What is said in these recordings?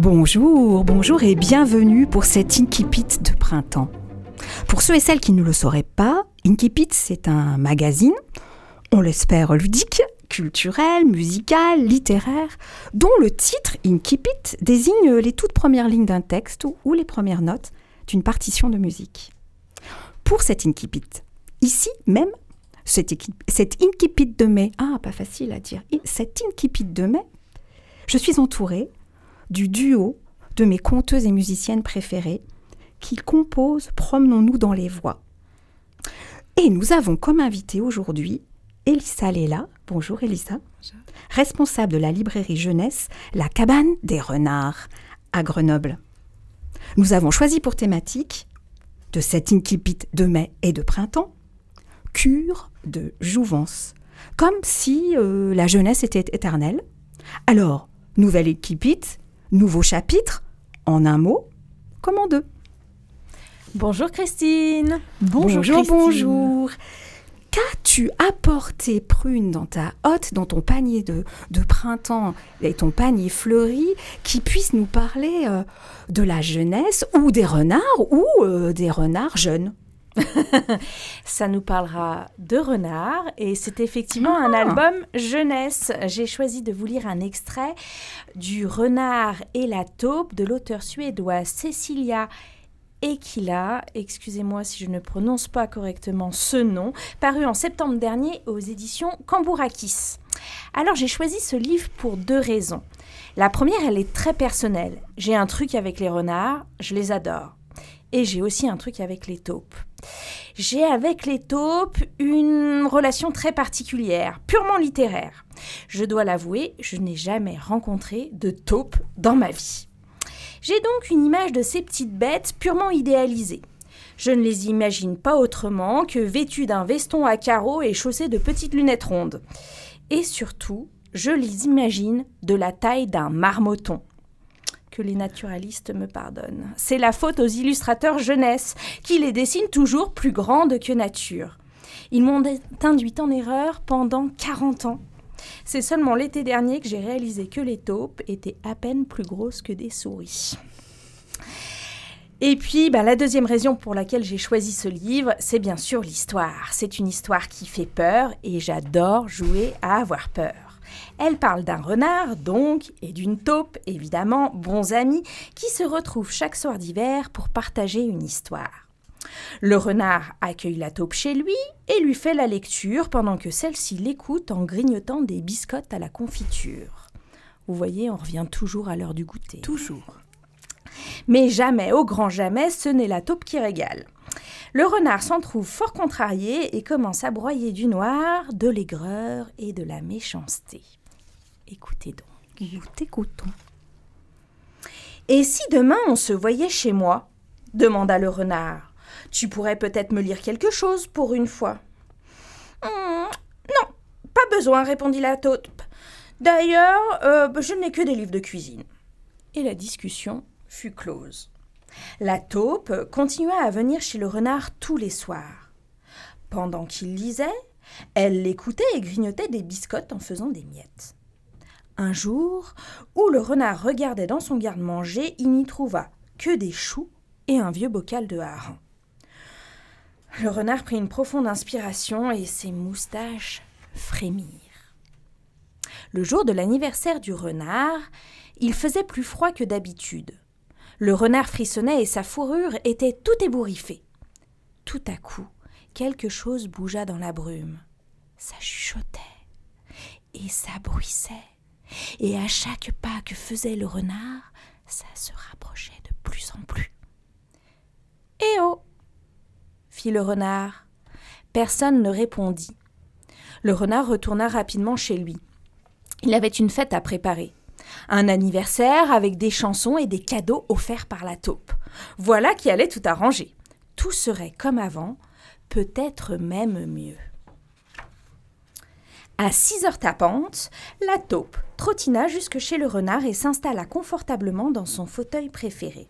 Bonjour et bienvenue pour cet Incipit de printemps. Pour ceux et celles qui ne le sauraient pas, Incipit, c'est un magazine, on l'espère ludique, culturel, musical, littéraire, dont le titre Incipit désigne les toutes premières lignes d'un texte ou les premières notes d'une partition de musique. Pour cet Incipit, ici même, cet Incipit de mai, pas facile à dire, cet Incipit de mai, je suis entourée du duo de mes conteuses et musiciennes préférées qui composent Promenons-nous dans les voies. Et nous avons comme invitée aujourd'hui Elissa Lela. Bonjour Elissa. Bonjour. Responsable de la librairie jeunesse La Cabane des Renards à Grenoble. Nous avons choisi pour thématique de cet Incipit de mai et de printemps cure de jouvence, comme si la jeunesse était éternelle. Alors, nouvel Incipit, nouveau chapitre, en un mot, comme en deux. Bonjour Christine. Bonjour. Qu'as-tu apporté, Prune, dans ta hotte, dans ton panier de printemps et ton panier fleuri, qui puisse nous parler de la jeunesse ou des renards jeunes? Ça nous parlera de renards et c'est effectivement un album jeunesse. J'ai choisi de vous lire un extrait du Renard et la taupe de l'auteur suédois Cecilia Eikilä, excusez-moi si je ne prononce pas correctement ce nom, paru en septembre dernier aux éditions Cambourakis. Alors j'ai choisi ce livre pour deux raisons. La première, elle est très personnelle. J'ai un truc avec les renards, je les adore. Et j'ai aussi un truc avec les taupes. J'ai avec les taupes une relation très particulière, purement littéraire. Je dois l'avouer, je n'ai jamais rencontré de taupe dans ma vie. J'ai donc une image de ces petites bêtes purement idéalisée. Je ne les imagine pas autrement que vêtues d'un veston à carreaux et chaussées de petites lunettes rondes. Et surtout, je les imagine de la taille d'un marmotton. Que les naturalistes me pardonnent. C'est la faute aux illustrateurs jeunesse, qui les dessinent toujours plus grandes que nature. Ils m'ont induit en erreur pendant 40 ans. C'est seulement l'été dernier que j'ai réalisé que les taupes étaient à peine plus grosses que des souris. Et puis, la deuxième raison pour laquelle j'ai choisi ce livre, c'est bien sûr l'histoire. C'est une histoire qui fait peur et j'adore jouer à avoir peur. Elle parle d'un renard, donc, et d'une taupe, évidemment, bons amis, qui se retrouvent chaque soir d'hiver pour partager une histoire. Le renard accueille la taupe chez lui et lui fait la lecture pendant que celle-ci l'écoute en grignotant des biscottes à la confiture. Vous voyez, on revient toujours à l'heure du goûter. Toujours. Mais jamais, au grand jamais, ce n'est la taupe qui régale. Le renard s'en trouve fort contrarié et commence à broyer du noir, de l'aigreur et de la méchanceté. Écoutez donc. Nous t'écoutons. « Et si demain on se voyait chez moi ?» demanda le renard. « Tu pourrais peut-être me lire quelque chose pour une fois. »« Non, pas besoin, répondit la taupe. D'ailleurs, je n'ai que des livres de cuisine. » Et la discussion fut close. La taupe continua à venir chez le renard tous les soirs. Pendant qu'il lisait, elle l'écoutait et grignotait des biscottes en faisant des miettes. Un jour, où le renard regardait dans son garde-manger, il n'y trouva que des choux et un vieux bocal de hareng. Le renard prit une profonde inspiration et ses moustaches frémirent. Le jour de l'anniversaire du renard, il faisait plus froid que d'habitude. Le renard frissonnait et sa fourrure était tout ébouriffée. Tout à coup, quelque chose bougea dans la brume. Ça chuchotait et ça bruissait. Et à chaque pas que faisait le renard, ça se rapprochait de plus en plus. « Eh oh !» fit le renard. Personne ne répondit. Le renard retourna rapidement chez lui. Il avait une fête à préparer. Un anniversaire avec des chansons et des cadeaux offerts par la taupe. Voilà qui allait tout arranger. Tout serait comme avant, peut-être même mieux. À 6h tapantes, la taupe trottina jusque chez le renard et s'installa confortablement dans son fauteuil préféré.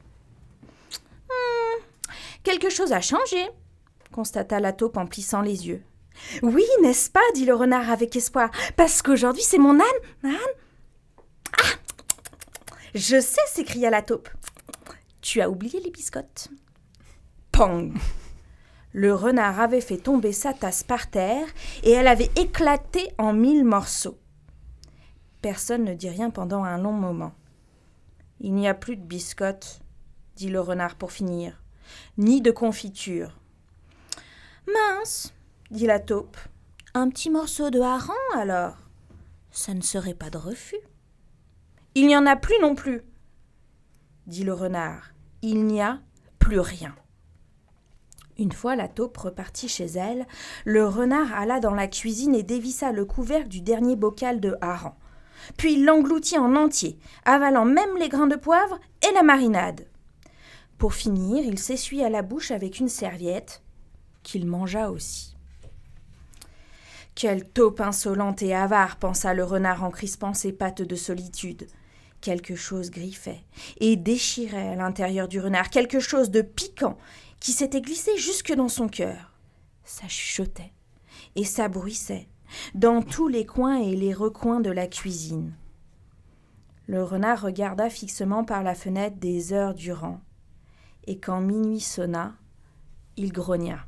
Quelque chose a changé, constata la taupe en plissant les yeux. Oui, n'est-ce pas, dit le renard avec espoir, parce qu'aujourd'hui c'est mon âne. Je sais, s'écria la taupe. Tu as oublié les biscottes. Pang! Le renard avait fait tomber sa tasse par terre et elle avait éclaté en 1000 morceaux. Personne ne dit rien pendant un long moment. Il n'y a plus de biscottes, dit le renard pour finir, ni de confiture. Mince, dit la taupe. Un petit morceau de hareng alors? Ça ne serait pas de refus. Il n'y en a plus non plus, dit le renard. Il n'y a plus rien. Une fois la taupe repartie chez elle, le renard alla dans la cuisine et dévissa le couvercle du dernier bocal de hareng. Puis il l'engloutit en entier, avalant même les grains de poivre et la marinade. Pour finir, il s'essuya la bouche avec une serviette, qu'il mangea aussi. Quelle taupe insolente et avare, pensa le renard en crispant ses pattes de solitude. Quelque chose griffait et déchirait à l'intérieur du renard, quelque chose de piquant qui s'était glissé jusque dans son cœur. Ça chuchotait et ça bruissait dans tous les coins et les recoins de la cuisine. Le renard regarda fixement par la fenêtre des heures durant, et quand minuit sonna, il grogna.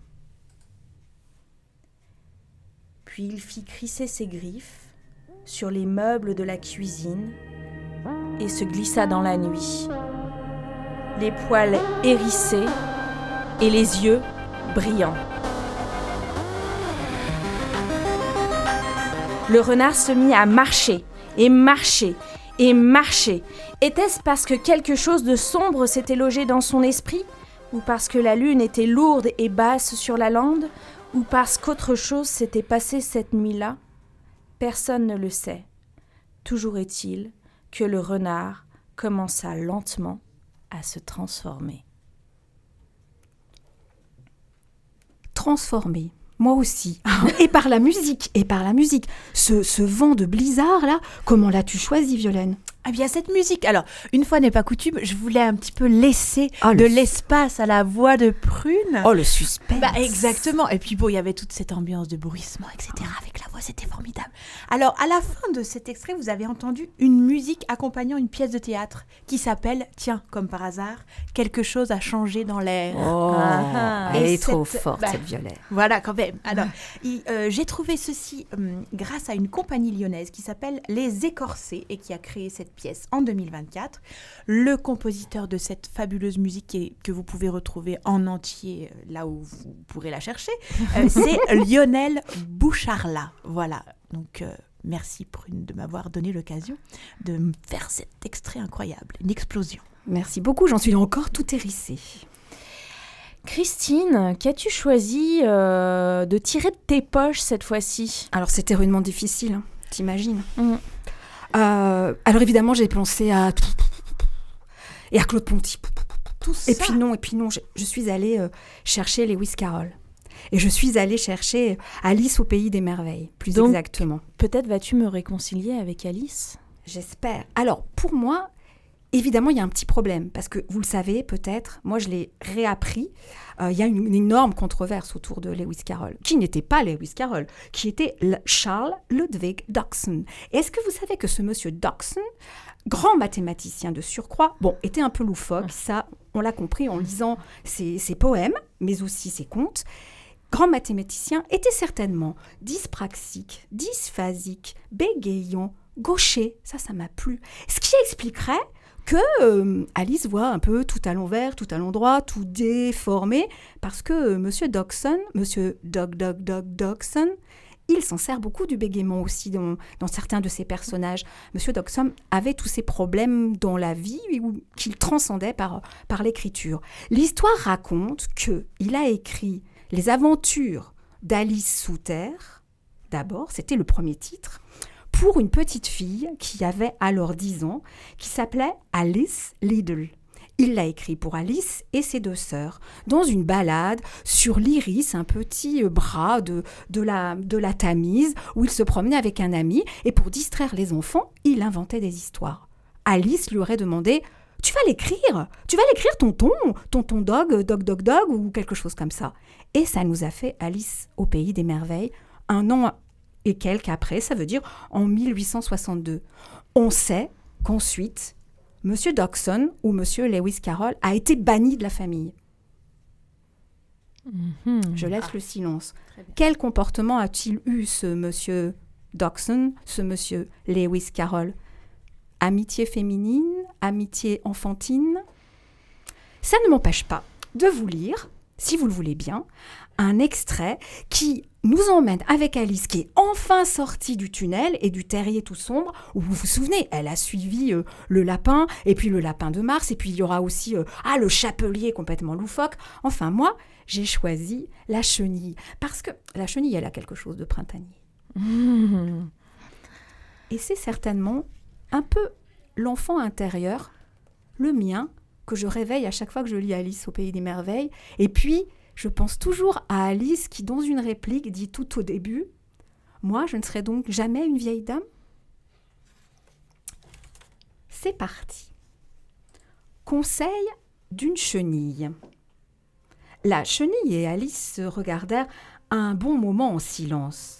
Puis il fit crisser ses griffes sur les meubles de la cuisine et se glissa dans la nuit, les poils hérissés et les yeux brillants. Le renard se mit à marcher, et marcher, et marcher. Était-ce parce que quelque chose de sombre s'était logé dans son esprit, ou parce que la lune était lourde et basse sur la lande, ou parce qu'autre chose s'était passé cette nuit-là? Personne ne le sait. Toujours est-il que le renard commença lentement à se transformer. Transformé, moi aussi. Et par la musique. Ce vent de blizzard, là, comment l'as-tu choisi, Violaine? Ah bien, cette musique, alors, une fois n'est pas coutume, je voulais un petit peu laisser l'espace à la voix de Prune. Oh, le suspense. Exactement. Et puis bon, il y avait toute cette ambiance de bruissement, etc. Avec la voix, c'était formidable. Alors, à la fin de cet extrait, vous avez entendu une musique accompagnant une pièce de théâtre qui s'appelle, tiens, comme par hasard, Quelque chose a changé dans l'air. Oh, elle est trop forte, cette Violaine. Voilà, quand même. Alors, j'ai trouvé ceci grâce à une compagnie lyonnaise qui s'appelle Les Écorcés et qui a créé cette pièce en 2024. Le compositeur de cette fabuleuse musique que vous pouvez retrouver en entier là où vous pourrez la chercher, c'est Lionel Boucharla. Voilà, donc merci Prune de m'avoir donné l'occasion de me faire cet extrait incroyable, une explosion. Merci beaucoup, j'en suis encore tout hérissée. Christine, qu'as-tu choisi de tirer de tes poches cette fois-ci? Alors c'était rudement difficile, hein, t'imagines. Alors évidemment, j'ai pensé à Claude Ponty. Tout ça. Et puis non, je suis allée chercher Lewis Carroll. Et je suis allée chercher Alice au pays des merveilles, plus exactement. Peut-être vas-tu me réconcilier avec Alice? J'espère. Alors, pour moi, évidemment, il y a un petit problème, parce que vous le savez peut-être, moi je l'ai réappris, il y a une énorme controverse autour de Lewis Carroll, qui n'était pas Lewis Carroll, qui était Charles Ludwig Dodgson. Est-ce que vous savez que ce monsieur Dodgson, grand mathématicien de surcroît, était un peu loufoque, ça on l'a compris en lisant ses poèmes, mais aussi ses contes. Grand mathématicien était certainement dyspraxique, dysphasique, bégayant, gaucher, ça m'a plu. Ce qui expliquerait que Alice voit un peu tout à l'envers, tout à l'endroit, tout déformé, parce que monsieur Dodgson, il s'en sert beaucoup du bégaiement aussi dans certains de ses personnages. Monsieur Dodgson avait tous ses problèmes dans la vie qu'il transcendait par l'écriture. L'histoire raconte qu'il a écrit Les aventures d'Alice sous terre, d'abord, c'était le premier titre, pour une petite fille qui avait alors 10 ans, qui s'appelait Alice Liddell. Il l'a écrit pour Alice et ses 2 sœurs, dans une balade sur l'Iris, un petit bras de la Tamise, où il se promenait avec un ami, et pour distraire les enfants, il inventait des histoires. Alice lui aurait demandé « Tu vas l'écrire, tonton dog, ou quelque chose comme ça. » Et ça nous a fait Alice au pays des merveilles, 1 an et quelques après, ça veut dire en 1862. On sait qu'ensuite, Monsieur Dodgson ou Monsieur Lewis Carroll a été banni de la famille. Je laisse le silence. Quel comportement a-t-il eu ce Monsieur Dodgson, ce Monsieur Lewis Carroll? Amitié féminine, amitié enfantine? Ça ne m'empêche pas de vous lire, si vous le voulez bien, un extrait qui nous emmène avec Alice, qui est enfin sortie du tunnel et du terrier tout sombre, où vous vous souvenez, elle a suivi le lapin, et puis le lapin de Mars, et puis il y aura aussi le chapelier complètement loufoque. Enfin, moi, j'ai choisi la chenille, parce que la chenille, elle a quelque chose de printanier. Et c'est certainement un peu l'enfant intérieur, le mien, que je réveille à chaque fois que je lis Alice au Pays des Merveilles. Et puis, je pense toujours à Alice qui, dans une réplique, dit tout au début « Moi, je ne serai donc jamais une vieille dame ?» C'est parti. Conseil d'une chenille. La chenille et Alice se regardèrent un bon moment en silence.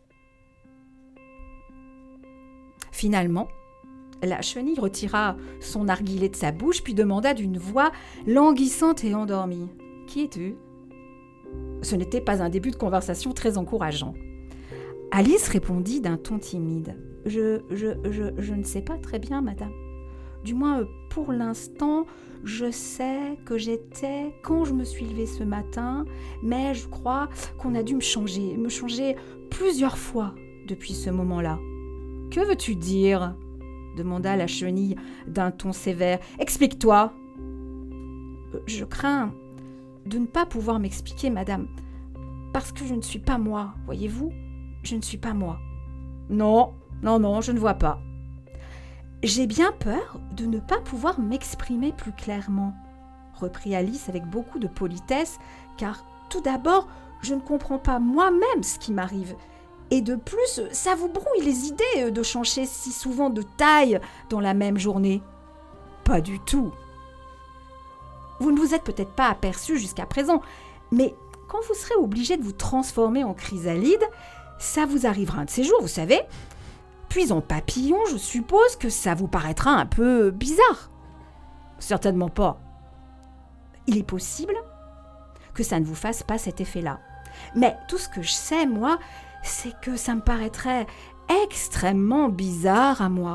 Finalement, la chenille retira son narguilé de sa bouche, puis demanda d'une voix languissante et endormie. « Qui es-tu » Ce n'était pas un début de conversation très encourageant. Alice répondit d'un ton timide. « Je ne sais pas très bien, madame. Du moins, pour l'instant, je sais que j'étais quand je me suis levée ce matin, mais je crois qu'on a dû me changer plusieurs fois depuis ce moment-là. »« Que veux-tu dire ?» demanda la chenille d'un ton sévère. « Explique-toi. »« Je crains de ne pas pouvoir m'expliquer, madame, parce que je ne suis pas moi, voyez-vous, je ne suis pas moi. »« Non, je ne vois pas. »« J'ai bien peur de ne pas pouvoir m'exprimer plus clairement, » reprit Alice avec beaucoup de politesse, « car tout d'abord, je ne comprends pas moi-même ce qui m'arrive. Et de plus, ça vous brouille les idées de changer si souvent de taille dans la même journée. » »« Pas du tout. Vous ne vous êtes peut-être pas aperçu jusqu'à présent, mais quand vous serez obligé de vous transformer en chrysalide, ça vous arrivera un de ces jours, vous savez. Puis en papillon, je suppose que ça vous paraîtra un peu bizarre. » »« Certainement pas. » »« Il est possible que ça ne vous fasse pas cet effet-là. Mais tout ce que je sais, moi, c'est que ça me paraîtrait extrêmement bizarre à moi. »«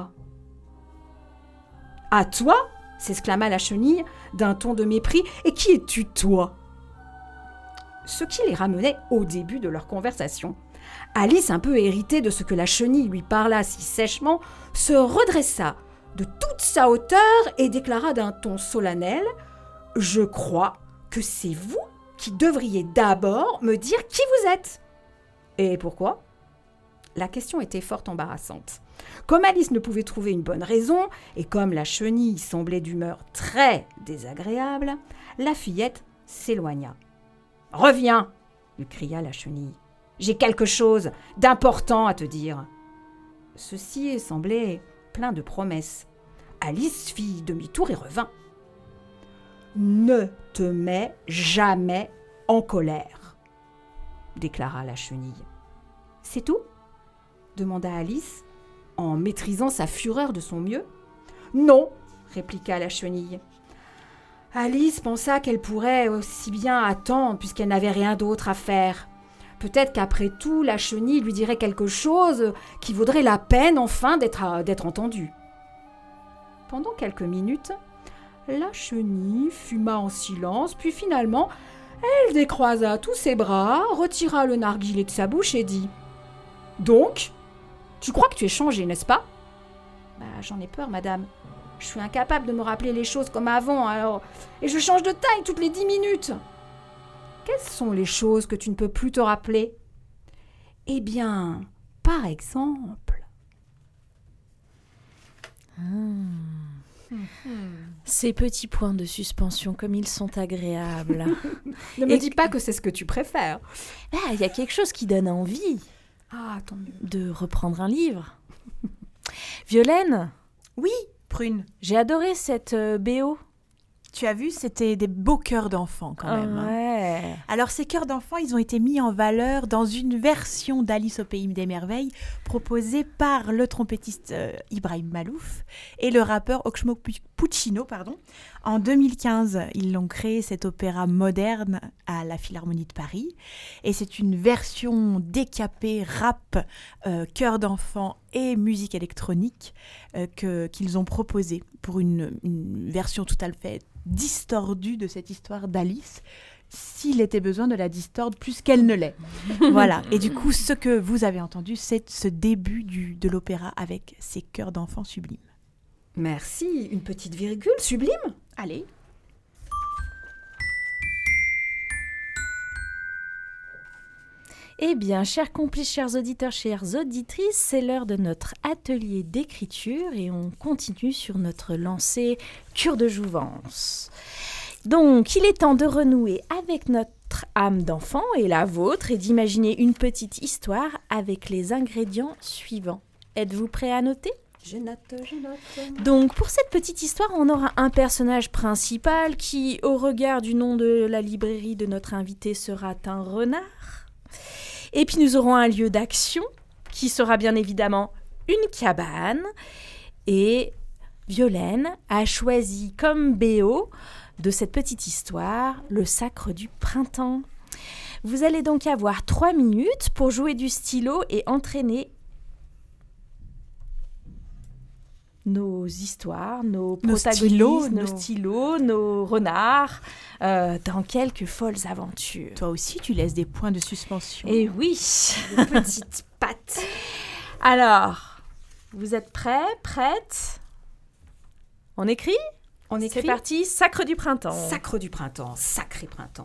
À toi ?» s'exclama la chenille d'un ton de mépris. « Et qui es-tu, toi ?» Ce qui les ramenait au début de leur conversation. Alice, un peu irritée de ce que la chenille lui parla si sèchement, se redressa de toute sa hauteur et déclara d'un ton solennel « Je crois que c'est vous qui devriez d'abord me dire qui vous êtes. » »« Et pourquoi ?» La question était fort embarrassante. Comme Alice ne pouvait trouver une bonne raison, et comme la chenille semblait d'humeur très désagréable, la fillette s'éloigna. « Reviens !» lui cria la chenille. « J'ai quelque chose d'important à te dire. » Ceci semblait plein de promesses. Alice fit demi-tour et revint. « Ne te mets jamais en colère, » déclara la chenille. « C'est tout ?» demanda Alice, en maîtrisant sa fureur de son mieux. « Non !» répliqua la chenille. Alice pensa qu'elle pourrait aussi bien attendre puisqu'elle n'avait rien d'autre à faire. Peut-être qu'après tout, la chenille lui dirait quelque chose qui vaudrait la peine enfin d'être entendue. Pendant quelques minutes, la chenille fuma en silence, puis finalement, elle décroisa tous ses bras, retira le narguilé de sa bouche et dit « Donc, tu crois que tu es changée, n'est-ce pas ?»« J'en ai peur, madame. Je suis incapable de me rappeler les choses comme avant, alors... Et je change de taille toutes les 10 minutes. » « Quelles sont les choses que tu ne peux plus te rappeler ?»« Eh bien, par exemple... » Ces petits points de suspension, comme ils sont agréables. Ne me dis pas que c'est ce que tu préfères. Il y a quelque chose qui donne envie. Ah, tant mieux. De reprendre un livre. Violaine ? Oui, Prune. J'ai adoré cette BO. Tu as vu, c'était des beaux cœurs d'enfants quand même. Ouais. super. Alors ces chœurs d'enfants, ils ont été mis en valeur dans une version d'Alice au pays des merveilles proposée par le trompettiste Ibrahim Malouf et le rappeur Oxmo Puccino. En 2015, ils l'ont créé, cet opéra moderne à la Philharmonie de Paris. Et c'est une version décapée, rap, chœur d'enfants et musique électronique qu'ils ont proposée pour une version tout à fait distordue de cette histoire d'Alice, s'il était besoin de la distordre plus qu'elle ne l'est. Voilà. Et du coup, ce que vous avez entendu, c'est ce début de l'opéra avec ces chœurs d'enfants sublimes. Merci. Une petite virgule sublime. Allez. Eh bien, chers complices, chers auditeurs, chères auditrices, c'est l'heure de notre atelier d'écriture et on continue sur notre lancée cure de jouvence. Donc, il est temps de renouer avec notre âme d'enfant et la vôtre et d'imaginer une petite histoire avec les ingrédients suivants. Êtes-vous prêts à noter ? Je note. Donc, pour cette petite histoire, on aura un personnage principal qui, au regard du nom de la librairie de notre invité, sera un renard. Et puis, nous aurons un lieu d'action qui sera bien évidemment une cabane. Et Violaine a choisi comme BO de cette petite histoire le sacre du printemps. Vous allez donc avoir 3 minutes pour jouer du stylo et entraîner nos histoires, nos protagonistes, nos stylos, nos renards, dans quelques folles aventures. Toi aussi, tu laisses des points de suspension. Et oui, des petites pattes. Alors, vous êtes prêts, prêtes ? On écrit ? On écrit. C'est parti, sacre du printemps. Sacre du printemps, sacré printemps.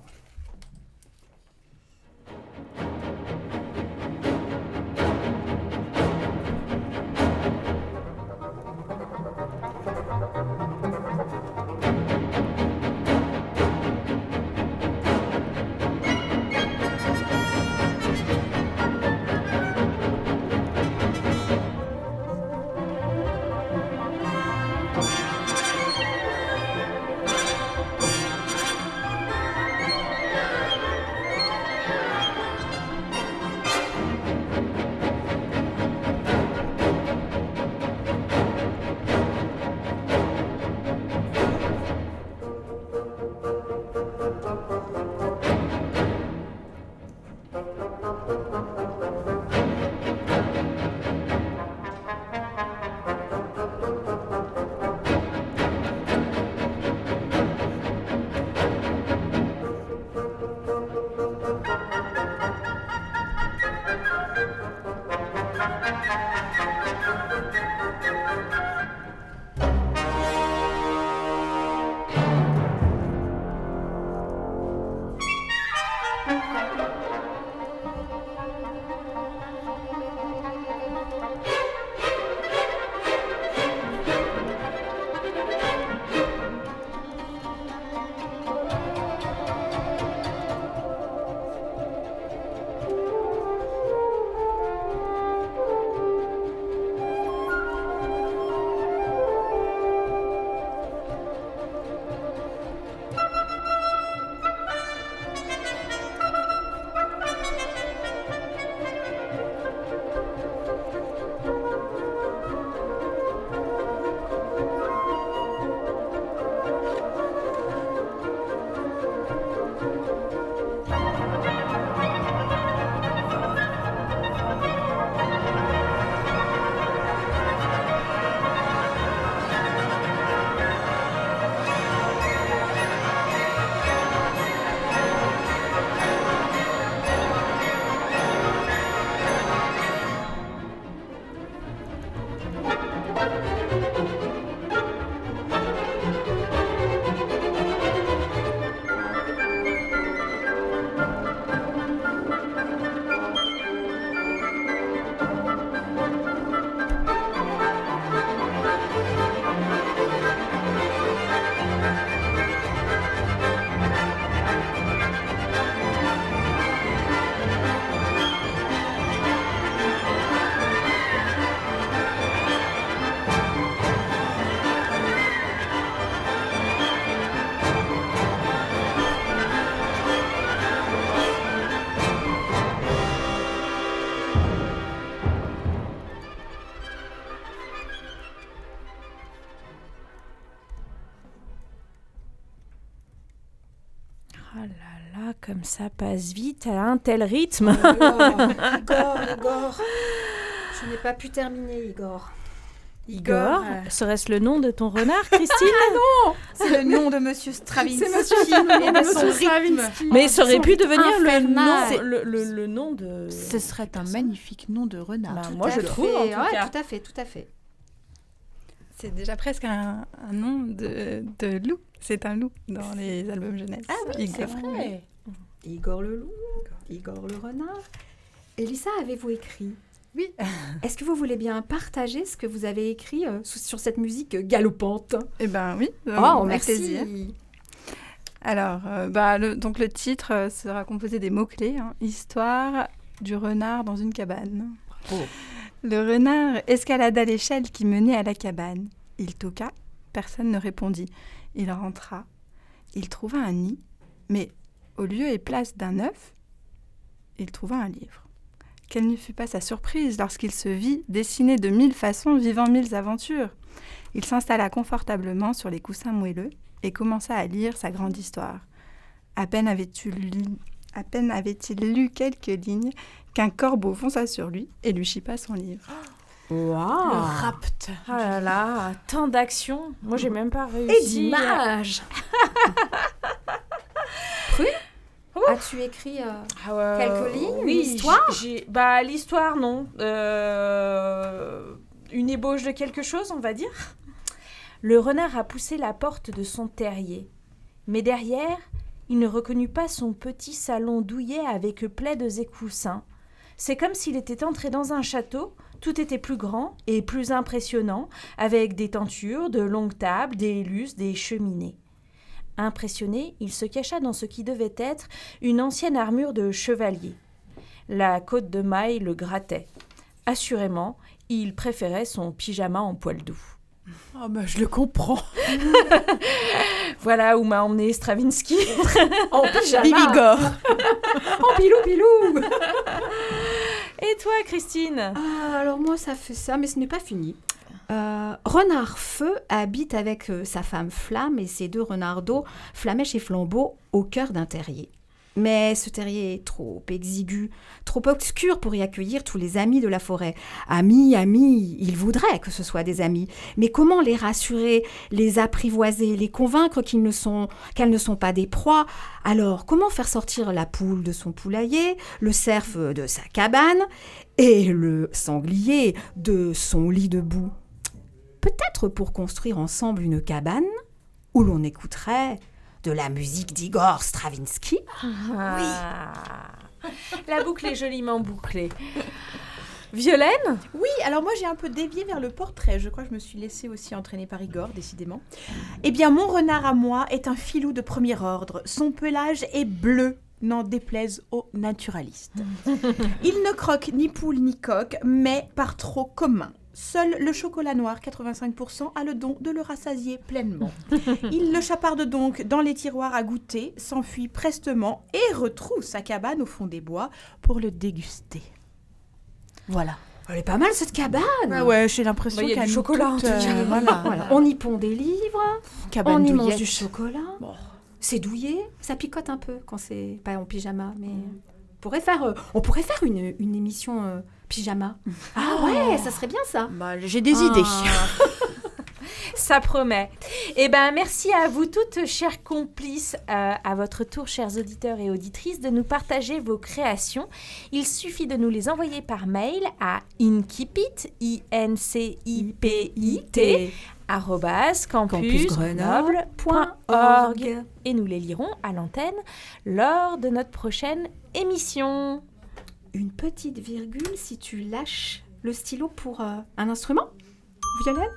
Ça passe vite à un tel rythme. Igor. Je n'ai pas pu terminer, Igor. Igor, serait-ce le nom de ton renard, Christine? C'est le nom de Monsieur Stravinsky. C'est Monsieur et de son rythme. Mais ça aurait pu devenir infernal. le nom de... Ce serait un magnifique nom de renard. Bah, moi, je trouve, en tout cas. Tout à fait. C'est déjà presque un nom de loup. C'est un loup dans les albums jeunesse. Ah oui, Igor. c'est vrai. Igor le loup, Igor le renard. Elissa, avez-vous écrit? Oui. Est-ce que vous voulez bien partager ce que vous avez écrit sur cette musique galopante? Eh ben oui. Oh, avec plaisir. merci. Alors, donc le titre sera composé des mots-clés. Histoire du renard dans une cabane. Oh. Le renard escalada l'échelle qui menait à la cabane. Il toqua, personne ne répondit. Il rentra. Il trouva un nid, mais au lieu et place d'un œuf, il trouva un livre. Quelle ne fut pas sa surprise lorsqu'il se vit dessiner de 1000 façons, vivant 1000 aventures. Il s'installa confortablement sur les coussins moelleux et commença à lire sa grande histoire. À peine avait-il lu quelques lignes qu'un corbeau fonça sur lui et lui chippa son livre. Wow. Le rapt. Ah là là, tant d'actions. Moi, j'ai même pas Et réussi. d'images. Pru, as-tu écrit quelques lignes, oui, une histoire? L'histoire, non. Une ébauche de quelque chose, on va dire. Le renard a poussé la porte de son terrier. Mais derrière, il ne reconnut pas son petit salon douillet avec plaides et coussins. C'est comme s'il était entré dans un château. Tout était plus grand et plus impressionnant, avec des tentures, de longues tables, des lustres, des cheminées. Impressionné, il se cacha dans ce qui devait être une ancienne armure de chevalier. La côte de maille le grattait. Assurément, il préférait son pyjama en poil doux. Oh bah je le comprends. Voilà où m'a emmené Stravinsky. En pyjama. Bibigor. En pilou. Et toi, Christine? Alors moi, ça fait ça, mais ce n'est pas fini. Renard Feu habite avec sa femme Flamme et ses 2 renards d'eau, Flamèche et Flambeau, au cœur d'un terrier. Mais ce terrier est trop exigu, trop obscur pour y accueillir tous les amis de la forêt. Amis, ils voudraient que ce soit des amis. Mais comment les rassurer, les apprivoiser, les convaincre qu'elles ne sont pas des proies? Alors, comment faire sortir la poule de son poulailler, le cerf de sa cabane et le sanglier de son lit de boue? Peut-être pour construire ensemble une cabane où l'on écouterait de la musique d'Igor Stravinsky. Ah. La boucle est joliment bouclée. Violaine? Oui, alors moi j'ai un peu dévié vers le portrait. Je crois que je me suis laissée aussi entraîner par Igor, décidément. Eh bien, mon renard à moi est un filou de premier ordre. Son pelage est bleu, n'en déplaise aux naturalistes. Il ne croque ni poule ni coq, mais par trop commun. Seul le chocolat noir, 85%, a le don de le rassasier pleinement. Il le chaparde donc dans les tiroirs à goûter, s'enfuit prestement et retrouve sa cabane au fond des bois pour le déguster. Voilà. Elle est pas mal cette cabane. Ah ouais, j'ai l'impression Bah, y a qu'il y a du une chocolat, en toute, tout cas. Voilà. On y pond des livres, cabane on y mange douillette. du chocolat. Bon. C'est douillé, ça picote un peu quand c'est pas en pyjama, mais on pourrait faire une émission pyjama. Ah ouais, ça serait bien ça. Bah, j'ai des idées. Ça promet. Eh bien, merci à vous toutes, chers complices, à votre tour, chers auditeurs et auditrices, de nous partager vos créations. Il suffit de nous les envoyer par mail à incipit, INCIPIT, @campusgrenoble.org et nous les lirons à l'antenne lors de notre prochaine émission. Une petite virgule si tu lâches le stylo pour un instrument, Violaine.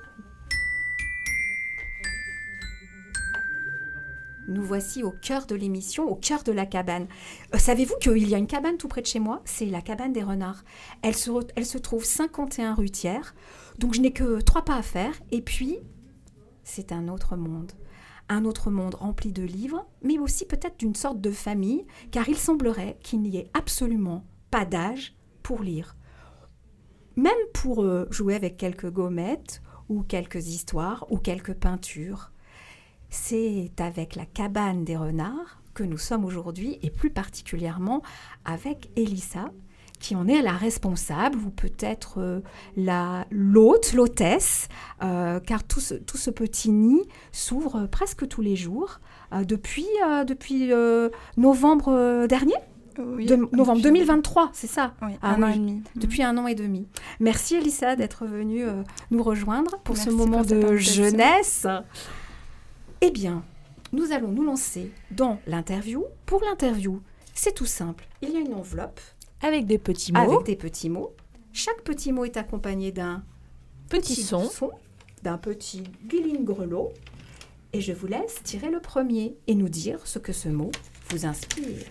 Nous voici au cœur de l'émission, au cœur de la cabane. Savez-vous qu'il y a une cabane tout près de chez moi? C'est la cabane des renards. Elle se trouve 51 rue Thiers, donc je n'ai que 3 pas à faire. Et puis, c'est un autre monde rempli de livres, mais aussi peut-être d'une sorte de famille, car il semblerait qu'il n'y ait absolument pas d'âge pour lire. Même pour jouer avec quelques gommettes, ou quelques histoires, ou quelques peintures. C'est avec la cabane des renards que nous sommes aujourd'hui, et plus particulièrement avec Elissa, qui en est la responsable, ou peut-être l'hôtesse, car tout ce petit nid s'ouvre presque tous les jours, depuis novembre dernier. Oui, Novembre 2023, c'est ça? Oui, un an et demi. Depuis 1 an et demi. Merci Elissa d'être venue nous rejoindre pour Merci ce moment pour cette de invitation. jeunesse. Eh bien, nous allons nous lancer dans l'interview. Pour l'interview, c'est tout simple. Il y a une enveloppe Avec des petits mots, avec des petits mots. Chaque petit mot est accompagné d'un petit son. d'un petit guiling-grelot. Et je vous laisse tirer le premier et nous dire ce que ce mot vous inspire.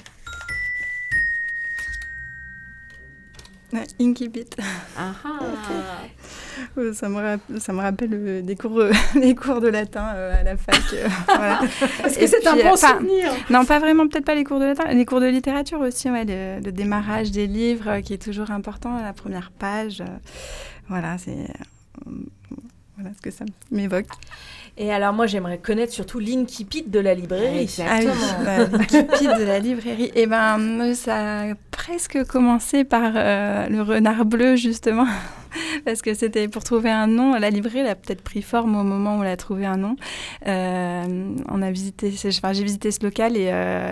Incipit. Ah ah. Ça me rappelle des cours de latin à la fac. Voilà. Est-ce que Et c'est un puis, bon enfin, souvenir? Non, pas vraiment, peut-être pas les cours de latin, les cours de littérature aussi, ouais, le démarrage des livres qui est toujours important, la première page. Voilà, c'est voilà ce que ça m'évoque. Et alors moi j'aimerais connaître surtout l'incipit de la librairie. Exactement. L'incipit de la librairie. Eh ben, ça a presque commencé par le renard bleu, justement. Parce que c'était pour trouver un nom. La librairie, elle a peut-être pris forme au moment où elle a trouvé un nom. J'ai visité ce local et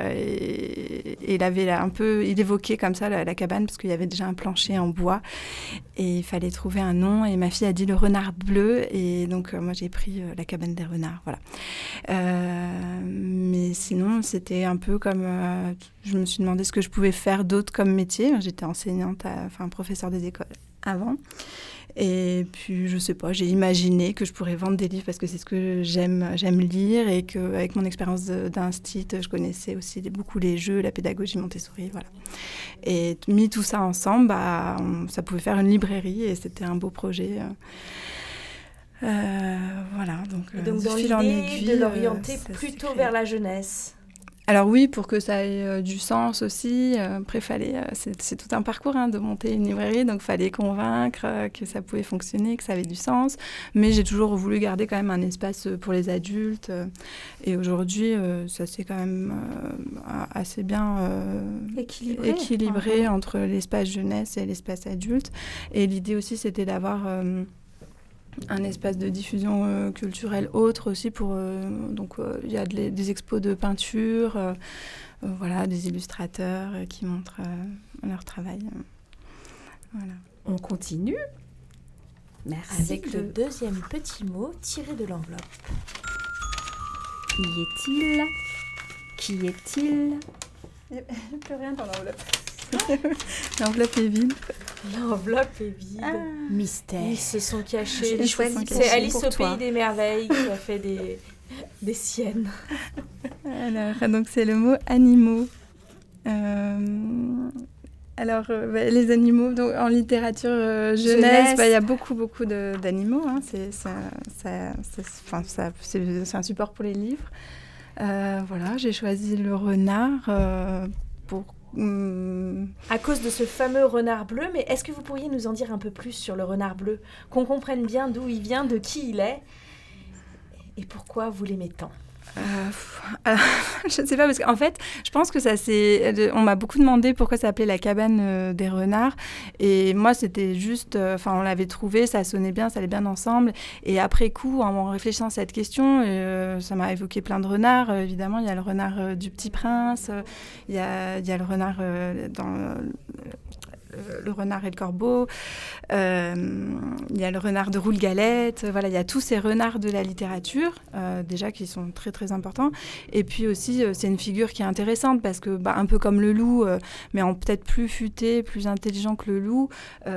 il évoquait comme ça la cabane parce qu'il y avait déjà un plancher en bois et il fallait trouver un nom. Et ma fille a dit le renard bleu et donc moi j'ai pris la cabane des renards. Voilà. Mais sinon, c'était un peu comme je me suis demandé ce que je pouvais faire d'autre comme métier. J'étais enseignante, professeure des écoles avant. Et puis, je sais pas, j'ai imaginé que je pourrais vendre des livres parce que c'est ce que j'aime lire et qu'avec mon expérience d'instit, je connaissais aussi beaucoup les jeux, la pédagogie Montessori, voilà. Et mis tout ça ensemble, ça pouvait faire une librairie et c'était un beau projet. Voilà, donc dans fil en l'idée aiguille, de l'orienter ça plutôt s'est créé. vers la jeunesse. Alors oui, pour que ça ait du sens aussi, après c'est tout un parcours de monter une librairie, donc il fallait convaincre que ça pouvait fonctionner, que ça avait du sens, mais j'ai toujours voulu garder quand même un espace pour les adultes, et aujourd'hui ça s'est quand même assez bien équilibré entre l'espace jeunesse et l'espace adulte, et l'idée aussi c'était d'avoir un espace de diffusion culturelle autre aussi donc il y a des expos de peinture, voilà, des illustrateurs qui montrent leur travail. Voilà. On continue. Merci. Avec le deuxième petit mot tiré de l'enveloppe. Qui est-il? Qui est-il? Il n'y a plus rien dans l'enveloppe. L'enveloppe est vide. L'enveloppe est vide. Mystère. Ils se sont cachés. J'ai choisi C'est Alice pour au toi. pays des merveilles qui a fait des siennes. Alors, donc c'est le mot animaux. Les animaux, donc, en littérature jeunesse, il y a beaucoup d'animaux. C'est un support pour les livres. Voilà, j'ai choisi le renard À cause de ce fameux renard bleu, mais est-ce que vous pourriez nous en dire un peu plus sur le renard bleu, qu'on comprenne bien d'où il vient, de qui il est, et pourquoi vous l'aimez tant? Je ne sais pas, parce qu'en fait, je pense que on m'a beaucoup demandé pourquoi ça s'appelait la cabane des renards. Et moi, c'était juste... on l'avait trouvé, ça sonnait bien, ça allait bien ensemble. Et après coup, en réfléchissant à cette question, ça m'a évoqué plein de renards. Évidemment, il y a le renard du Petit Prince, il y a le renard dans... Le renard et le corbeau, il y a le renard de Roule-Galette, voilà, il y a tous ces renards de la littérature, déjà qui sont très très importants, et puis aussi c'est une figure qui est intéressante parce que, un peu comme le loup, mais en peut-être plus futé, plus intelligent que le loup,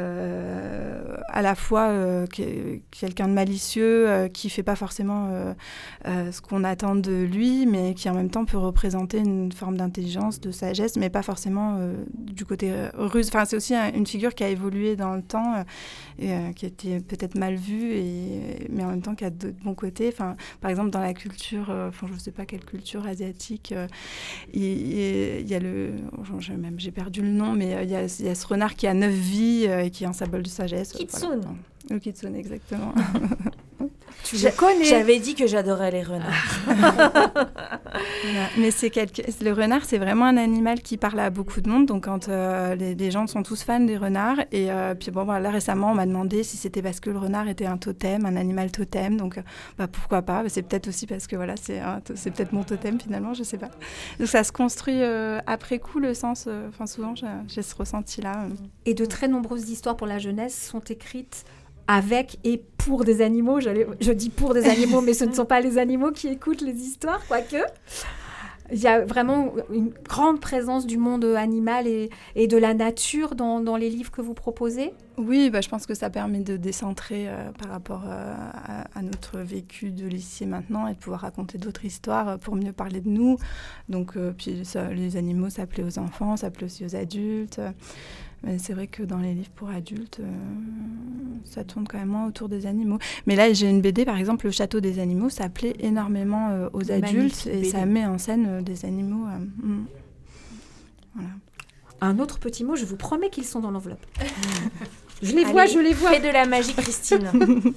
à la fois quelqu'un de malicieux qui fait pas forcément ce qu'on attend de lui, mais qui en même temps peut représenter une forme d'intelligence, de sagesse, mais pas forcément du côté ruse. Enfin, c'est aussi une figure qui a évolué dans le temps, qui était peut-être mal vue, mais en même temps qui a de bons côtés. Enfin, par exemple, dans la culture, je ne sais pas quelle culture asiatique, il y a j'ai perdu le nom, mais il y a ce renard qui a 9 vies et qui est un symbole de sagesse. Kitsune. Voilà. Le kitsune, exactement. Tu les connais. J'avais dit que j'adorais les renards. Voilà. Mais le renard, c'est vraiment un animal qui parle à beaucoup de monde. Donc, quand les gens sont tous fans des renards. Et puis, là, récemment, on m'a demandé si c'était parce que le renard était un totem, un animal totem. Donc, pourquoi pas. C'est peut-être aussi parce que, c'est peut-être mon totem, finalement, je sais pas. Donc, ça se construit après coup, le sens. Souvent, j'ai ce ressenti-là. Et de très nombreuses histoires pour la jeunesse sont écrites avec et pour des animaux. Je dis pour des animaux, mais ce ne sont pas les animaux qui écoutent les histoires, quoique. Il y a vraiment une grande présence du monde animal et de la nature dans les livres que vous proposez. Oui, je pense que ça permet de décentrer par rapport à notre vécu de lycée maintenant et de pouvoir raconter d'autres histoires pour mieux parler de nous. Donc, puis les animaux, ça plaît aux enfants, ça plaît aussi aux adultes. Mais c'est vrai que dans les livres pour adultes, ça tourne quand même moins autour des animaux. Mais là, j'ai une BD, par exemple, Le Château des animaux, ça plaît énormément aux adultes et ça met en scène des animaux. Voilà. Un autre petit mot, je vous promets qu'ils sont dans l'enveloppe. Je les vois. Fais de la magie, Christine.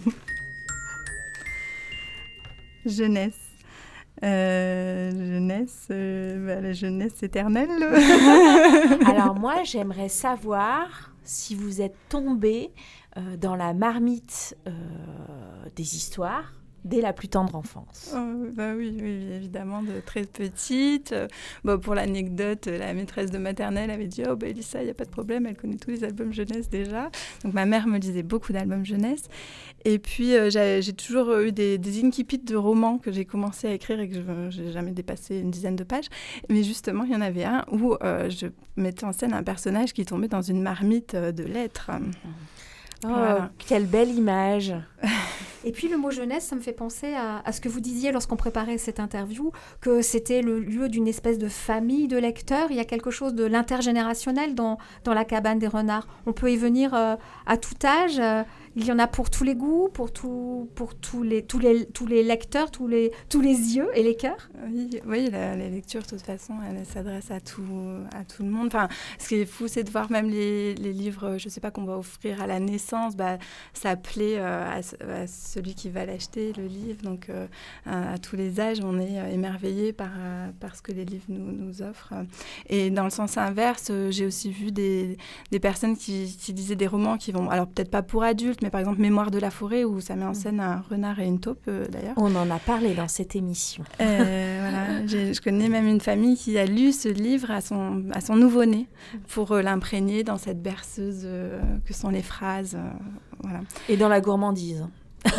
Jeunesse. La jeunesse éternelle. Alors moi, j'aimerais savoir si vous êtes tombée dans la marmite des histoires dès la plus tendre enfance. Oui, évidemment, de très petite. Pour l'anecdote, la maîtresse de maternelle avait dit « Oh, Elissa, il n'y a pas de problème, elle connaît tous les albums jeunesse déjà. » Donc ma mère me lisait beaucoup d'albums jeunesse. Et puis, j'ai toujours eu des incipits de romans que j'ai commencé à écrire et que je n'ai jamais dépassé une dizaine de pages. Mais justement, il y en avait un où je mettais en scène un personnage qui tombait dans une marmite de lettres. Oh, voilà. Quelle belle image. Et puis le mot jeunesse, ça me fait penser à ce que vous disiez lorsqu'on préparait cette interview, que c'était le lieu d'une espèce de famille de lecteurs. Il y a quelque chose de l'intergénérationnel dans la cabane des renards. On peut y venir à tout âge. Il y en a pour tous les goûts, pour tous les lecteurs, tous les yeux et les cœurs. Oui, les lectures, de toute façon, elles s'adressent à tout le monde. Enfin, ce qui est fou, c'est de voir même les livres, je ne sais pas, qu'on va offrir à la naissance, ça plaît à celui qui va l'acheter, le livre. Donc, à tous les âges, on est émerveillés par ce que les livres nous offrent. Et dans le sens inverse, j'ai aussi vu des personnes qui lisaient des romans qui vont, alors peut-être pas pour adultes, mais par exemple Mémoire de la forêt, où ça met en scène un renard et une taupe, d'ailleurs. On en a parlé dans cette émission. Voilà, je connais même une famille qui a lu ce livre à son nouveau-né pour l'imprégner dans cette berceuse que sont les phrases. Voilà. Et dans la gourmandise. Il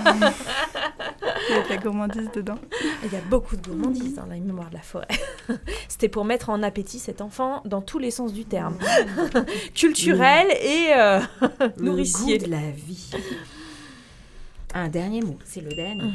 y a de la gourmandise dedans. Il y a beaucoup de gourmandise dans la Mémoire de la forêt. C'était pour mettre en appétit cet enfant dans tous les sens du terme. Culturel et nourricier. Le goût de la vie. Un dernier mot, c'est le dernier.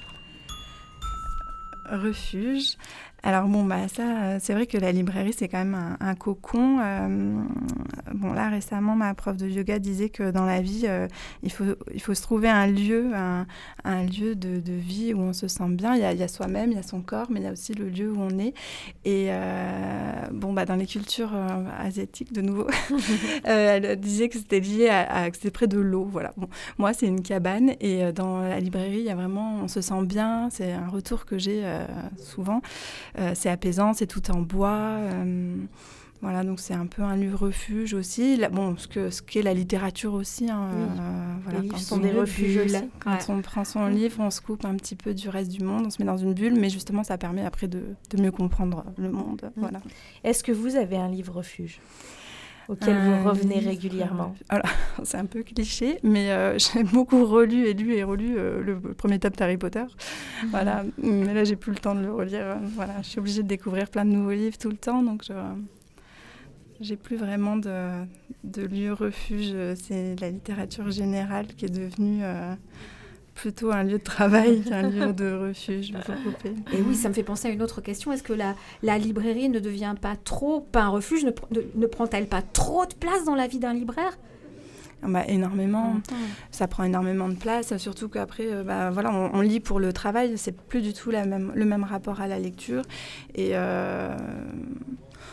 Refuge. Alors ça, c'est vrai que la librairie, c'est quand même un cocon. Là, récemment, ma prof de yoga disait que dans la vie, il faut se trouver un lieu de vie où on se sent bien. Il y a soi-même, il y a son corps, mais il y a aussi le lieu où on est. Et dans les cultures asiatiques, de nouveau, elle disait que c'était lié que c'était près de l'eau. Voilà. Bon, moi, c'est une cabane et dans la librairie, il y a vraiment, on se sent bien. C'est un retour que j'ai souvent. C'est apaisant, c'est tout en bois. Voilà, donc c'est un peu un lieu refuge aussi. Ce qu'est la littérature aussi. Les livres sont des refuges aussi. Quand on prend son livre, on se coupe un petit peu du reste du monde, on se met dans une bulle, mais justement, ça permet après de mieux comprendre le monde. Voilà. Est-ce que vous avez un livre refuge auquel vous revenez régulièrement? Alors, c'est un peu cliché, mais j'ai beaucoup relu et relu le premier tome d'Harry Potter. Voilà. Mais là, j'ai plus le temps de le relire. Voilà. Je suis obligée de découvrir plein de nouveaux livres tout le temps, donc j'ai plus vraiment de lieu refuge. C'est la littérature générale qui est devenue plutôt un lieu de travail qu'un lieu de refuge. Et oui, ça me fait penser à une autre question. Est-ce que la librairie ne devient pas un refuge, ne prend-elle pas trop de place dans la vie d'un libraire ? Énormément. Ça prend énormément de place, surtout qu'après, on lit pour le travail, c'est plus du tout le même rapport à la lecture. Et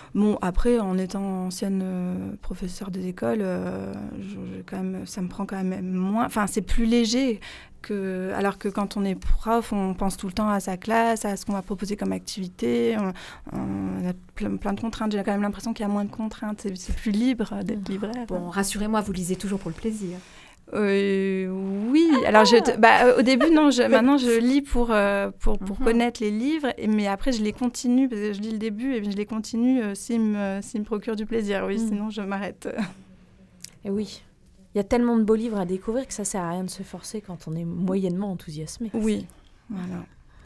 Bon, après, en étant ancienne professeure des écoles, quand même, ça me prend quand même moins... Enfin, c'est plus léger alors que quand on est prof, on pense tout le temps à sa classe, à ce qu'on va proposer comme activité. On a plein de contraintes. J'ai quand même l'impression qu'il y a moins de contraintes. C'est plus libre d'être libraire. Bon, rassurez-moi, vous lisez toujours pour le plaisir. Oui, alors au début non, maintenant je lis pour connaître les livres, mais après je les continue, parce que je lis le début et je les continue s'ils me procurent du plaisir, oui, sinon je m'arrête. Et oui, il y a tellement de beaux livres à découvrir que ça sert à rien de se forcer quand on est moyennement enthousiasmé. Oui, voilà.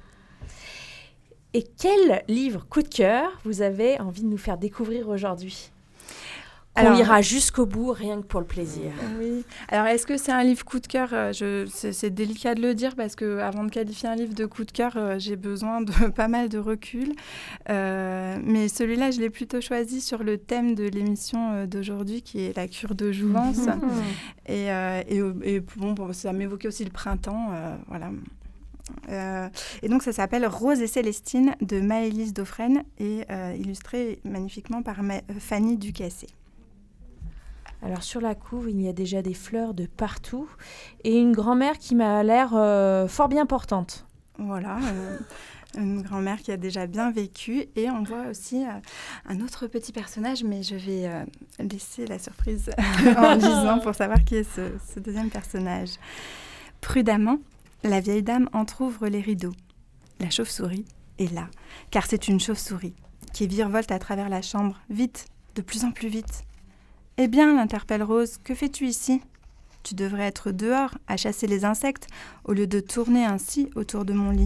Et quel livre coup de cœur vous avez envie de nous faire découvrir aujourd'hui ? On lira jusqu'au bout, rien que pour le plaisir. Oui. Alors, est-ce que c'est un livre coup de cœur ? C'est délicat de le dire parce qu'avant de qualifier un livre de coup de cœur, j'ai besoin de pas mal de recul. Mais celui-là, je l'ai plutôt choisi sur le thème de l'émission d'aujourd'hui, qui est la cure de jouvence. Et ça m'évoquait aussi le printemps. Voilà. Et donc, ça s'appelle Rose et Célestine de Maëlys Dauphren et illustré magnifiquement par Fanny Ducassé. Alors, sur la couve, il y a déjà des fleurs de partout et une grand-mère qui m'a l'air fort bien portante. Voilà, une grand-mère qui a déjà bien vécu. Et on voit aussi un autre petit personnage, mais je vais laisser la surprise en lisant pour savoir qui est ce deuxième personnage. Prudemment, la vieille dame entr'ouvre les rideaux. La chauve-souris est là, car c'est une chauve-souris qui virevolte à travers la chambre, vite, de plus en plus vite. « Eh bien, l'interpelle Rose, que fais-tu ici ? Tu devrais être dehors, à chasser les insectes, au lieu de tourner ainsi autour de mon lit. »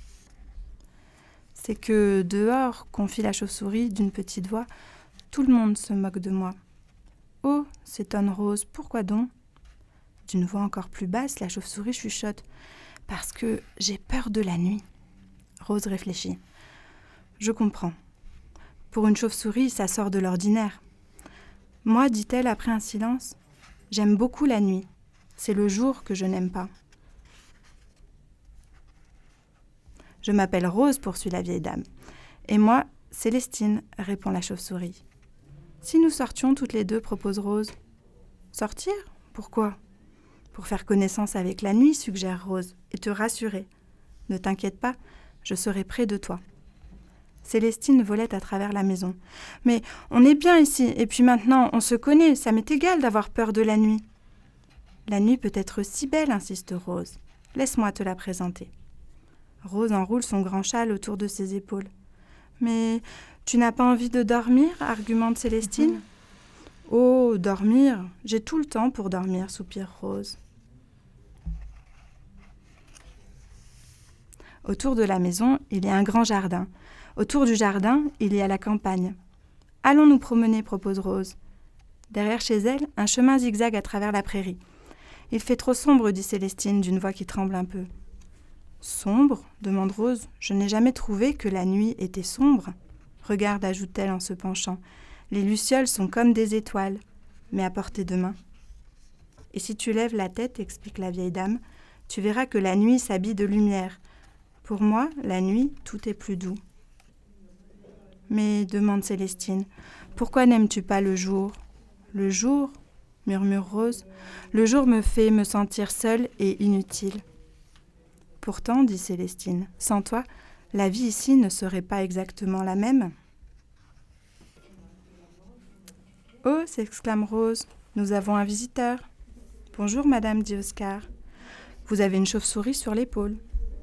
« C'est que dehors, confie la chauve-souris d'une petite voix, tout le monde se moque de moi. »« Oh, s'étonne Rose, pourquoi donc ?» D'une voix encore plus basse, la chauve-souris chuchote. « Parce que j'ai peur de la nuit. » Rose réfléchit. « Je comprends. Pour une chauve-souris, ça sort de l'ordinaire. Moi, dit-elle après un silence, j'aime beaucoup la nuit. C'est le jour que je n'aime pas. Je m'appelle Rose, poursuit la vieille dame. Et moi, Célestine, répond la chauve-souris. Si nous sortions toutes les deux, propose Rose. Sortir ? Pourquoi ? Pour faire connaissance avec la nuit, suggère Rose, et te rassurer. Ne t'inquiète pas, je serai près de toi. Célestine volait à travers la maison. « Mais on est bien ici, et puis maintenant, on se connaît, ça m'est égal d'avoir peur de la nuit. »« La nuit peut être si belle, insiste Rose. Laisse-moi te la présenter. » Rose enroule son grand châle autour de ses épaules. « Mais tu n'as pas envie de dormir ?» argumente Célestine. « Oh, dormir, j'ai tout le temps pour dormir, soupire Rose. » Autour de la maison, il y a un grand jardin. Autour du jardin, il y a la campagne. « Allons nous promener, propose Rose. » Derrière chez elle, un chemin zigzague à travers la prairie. « Il fait trop sombre, dit Célestine d'une voix qui tremble un peu. »« Sombre ?» demande Rose. « Je n'ai jamais trouvé que la nuit était sombre. » « Regarde, ajoute-t-elle en se penchant. Les lucioles sont comme des étoiles, mais à portée de main. Et si tu lèves la tête, explique la vieille dame, tu verras que la nuit s'habille de lumière. Pour moi, la nuit, tout est plus doux. Mais, demande Célestine, pourquoi n'aimes-tu pas le jour ? Le jour, murmure Rose, le jour me fait me sentir seule et inutile. Pourtant, dit Célestine, sans toi, la vie ici ne serait pas exactement la même. Oh, s'exclame Rose, nous avons un visiteur. Bonjour, madame, dit Oscar. Vous avez une chauve-souris sur l'épaule.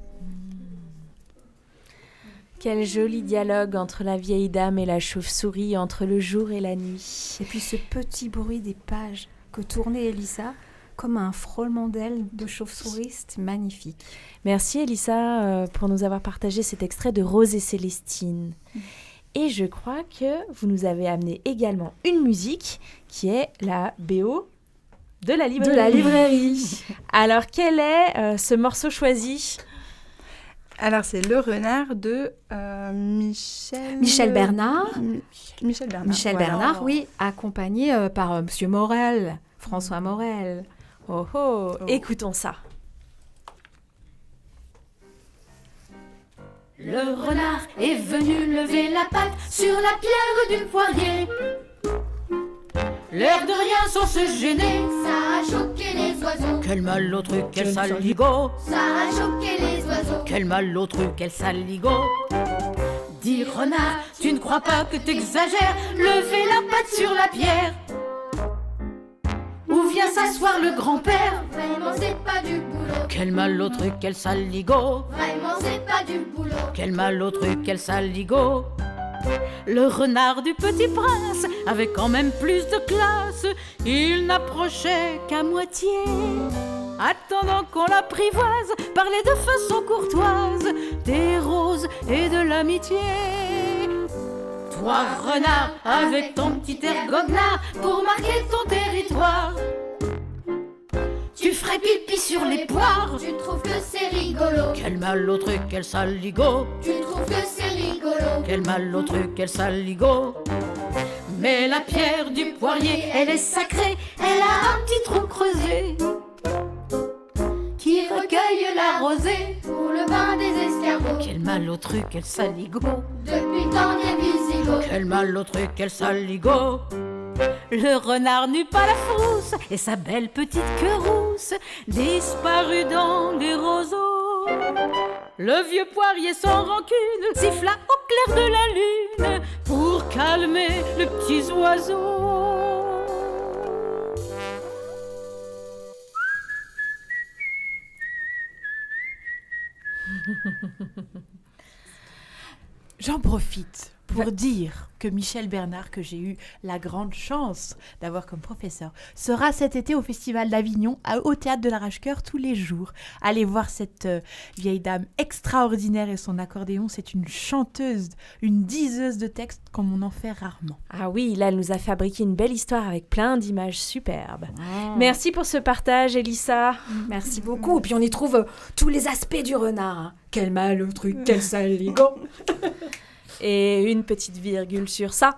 Quel joli dialogue entre la vieille dame et la chauve-souris, entre le jour et la nuit. Et puis ce petit bruit des pages que tournait Elissa, comme un frôlement d'ailes de chauve-souris, c'était magnifique. Merci Elissa pour nous avoir partagé cet extrait de Rose et Célestine. Et je crois que vous nous avez amené également une musique qui est la BO de la librairie. Alors quel est ce morceau choisi ? Alors, c'est Le Renard de Michel Bernard. Michel Bernard. Michel voilà. Bernard, oui, accompagné par Monsieur Morel, François Morel. Oh oh, écoutons ça. Le renard est venu lever la patte sur la pierre du poirier. L'air de rien sans se gêner, ça a choqué les oiseaux. Quel mal au truc, quel saligo. Ça a choqué les oiseaux. Quel mal au truc, quel saligo. Dis renard, tu ne crois pas que t'exagères? Lever la patte sur la pierre. Où vient s'asseoir le grand-père? Vraiment c'est pas du boulot. Quel mal au truc, quel saligo. Vraiment c'est pas du boulot. Quel mal au truc, quel saligo. Le renard du petit prince avait quand même plus de classe. Il n'approchait qu'à moitié, attendant qu'on l'apprivoise, parlait de façon courtoise des roses et de l'amitié. Toi renard, avec ton petit air goguenard, pour marquer ton territoire, tu ferais pipi sur les poires. Tu trouves que c'est rigolo? Quel mal au truc, quel saligo. Tu trouves que c'est rigolo? Quel mal au truc, quel saligo. Mais la pierre du poirier, elle est sacrée, elle a un petit trou creusé qui recueille la rosée pour le bain des escargots. Quel mal au truc, quel saligo. Depuis le temps des Visigoths. Quel mal au truc, quel saligo. Le renard n'eut pas la frousse et sa belle petite queue rousse disparut dans les roseaux. Le vieux poirier sans rancune siffla au clair de la lune pour calmer les petits oiseaux. J'en profite pour dire que Michel Bernard, que j'ai eu la grande chance d'avoir comme professeur, sera cet été au Festival d'Avignon, au Théâtre de l'Arrache-Cœur, tous les jours. Allez voir cette vieille dame extraordinaire et son accordéon. C'est une chanteuse, une diseuse de textes comme on en fait rarement. Ah oui, là, elle nous a fabriqué une belle histoire avec plein d'images superbes. Merci pour ce partage, Elissa. Merci beaucoup. Et puis on y trouve tous les aspects du renard. Hein. Quel mal au truc, quel saligo. Et une petite virgule sur ça.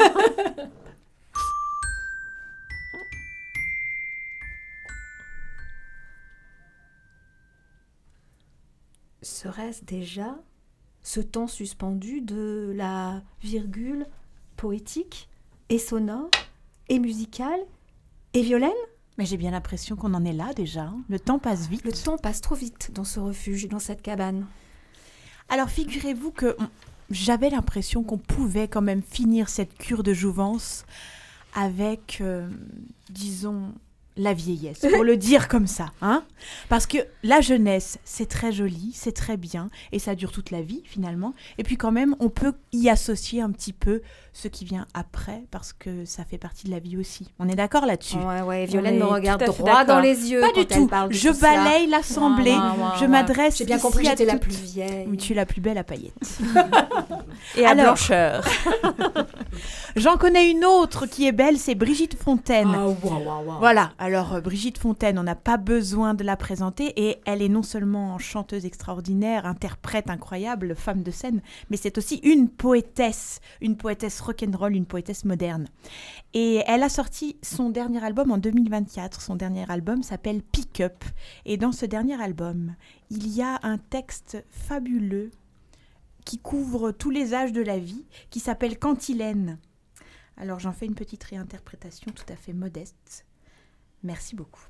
Serait-ce déjà ce temps suspendu de la virgule poétique et sonore et musicale et violaine? Mais j'ai bien l'impression qu'on en est là déjà. Hein. Le temps passe vite. Le temps passe trop vite dans ce refuge et dans cette cabane. Alors figurez-vous que j'avais l'impression qu'on pouvait quand même finir cette cure de jouvence avec, disons, la vieillesse, pour le dire comme ça. Hein, parce que la jeunesse, c'est très joli, c'est très bien, et ça dure toute la vie finalement. Et puis quand même, on peut y associer un petit peu ce qui vient après, parce que ça fait partie de la vie aussi. On est d'accord là-dessus? Ouais, Violaine me regarde tout à fait droit dans d'accord. les yeux. Pas du tout. Je balaye l'assemblée, je m'adresse. J'ai bien ici compris que à j'étais la toutes. plus vieille. Oui, tu es la plus belle à paillettes. Et à Alors, blancheur. J'en connais une autre qui est belle, c'est Brigitte Fontaine. Ah, wow. Voilà, alors Brigitte Fontaine, on n'a pas besoin de la présenter et elle est non seulement chanteuse extraordinaire, interprète incroyable, femme de scène, mais c'est aussi une poétesse rock'n'roll, une poétesse moderne. Et elle a sorti son dernier album en 2024. Son dernier album s'appelle Pick Up. Et dans ce dernier album, il y a un texte fabuleux qui couvre tous les âges de la vie, qui s'appelle Cantilène. Alors j'en fais une petite réinterprétation tout à fait modeste. Merci beaucoup.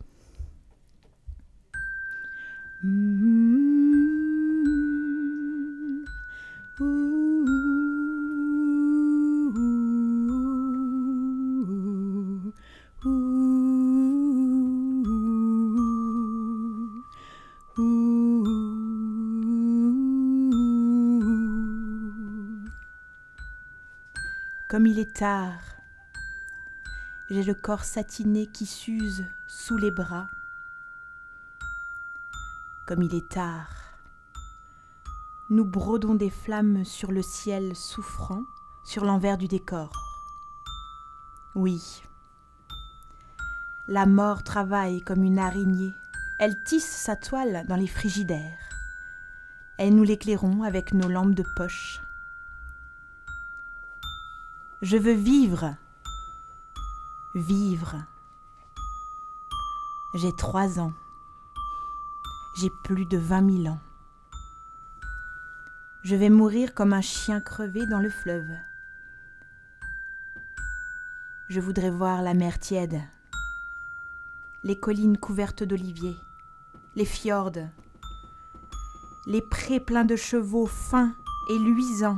Comme il est tard, j'ai le corps satiné qui s'use sous les bras. Comme il est tard, nous brodons des flammes sur le ciel souffrant, sur l'envers du décor. Oui, la mort travaille comme une araignée. Elle tisse sa toile dans les frigidaires. Et nous l'éclairons avec nos lampes de poche. Je veux vivre. Vivre. J'ai 3 ans. J'ai plus de 20 000 ans. Je vais mourir comme un chien crevé dans le fleuve. Je voudrais voir la mer tiède, les collines couvertes d'oliviers, les fjords, les prés pleins de chevaux fins et luisants,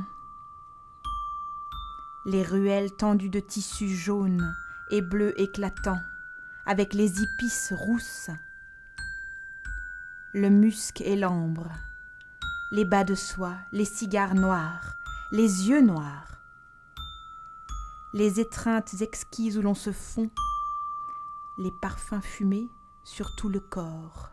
les ruelles tendues de tissus jaunes et bleus éclatants, avec les épices rousses, le musc et l'ambre, les bas de soie, les cigares noirs, les yeux noirs, les étreintes exquises où l'on se fond, les parfums fumés sur tout le corps.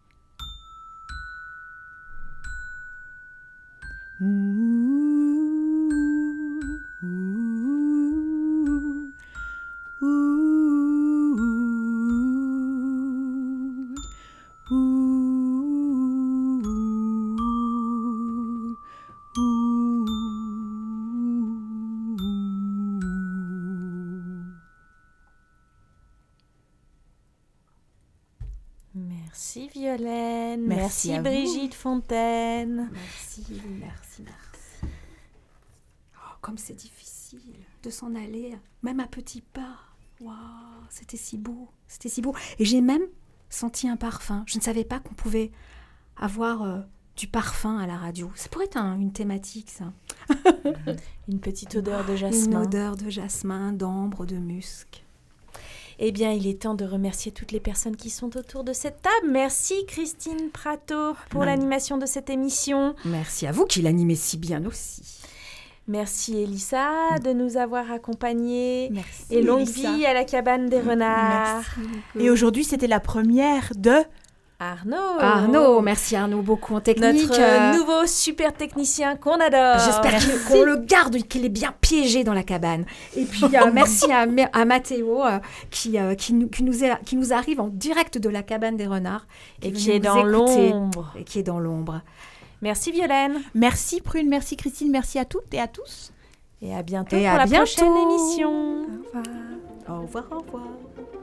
Merci Violaine, Merci à vous. Brigitte Fontaine. Merci. Oh, comme c'est difficile de s'en aller, même à petits pas. Waouh, c'était si beau. Et j'ai même senti un parfum. Je ne savais pas qu'on pouvait avoir du parfum à la radio. Ça pourrait être une thématique, ça. Une petite odeur de Une jasmin. odeur de jasmin, d'ambre, de musc. Eh bien, il est temps de remercier toutes les personnes qui sont autour de cette table. Merci Christine Prato pour l'animation de cette émission. Merci à vous qui l'animez si bien aussi. Merci Elissa de nous avoir accompagnés. Merci. Et longue Elissa. vie à la cabane des renards. Et aujourd'hui, c'était la première de... Arnaud, Merci Arnaud beaucoup en technique. notre nouveau super technicien qu'on adore. J'espère qu'on le garde, qu'il est bien piégé dans la cabane. Et puis merci à Mathéo qui nous arrive en direct de la cabane des renards Et qui vient est nous dans écouter. l'ombre. Et qui est dans l'ombre. Merci Violaine. Merci Prune, merci Christine, merci à toutes et à tous. Et à bientôt Et pour à la bientôt. prochaine émission. Au revoir.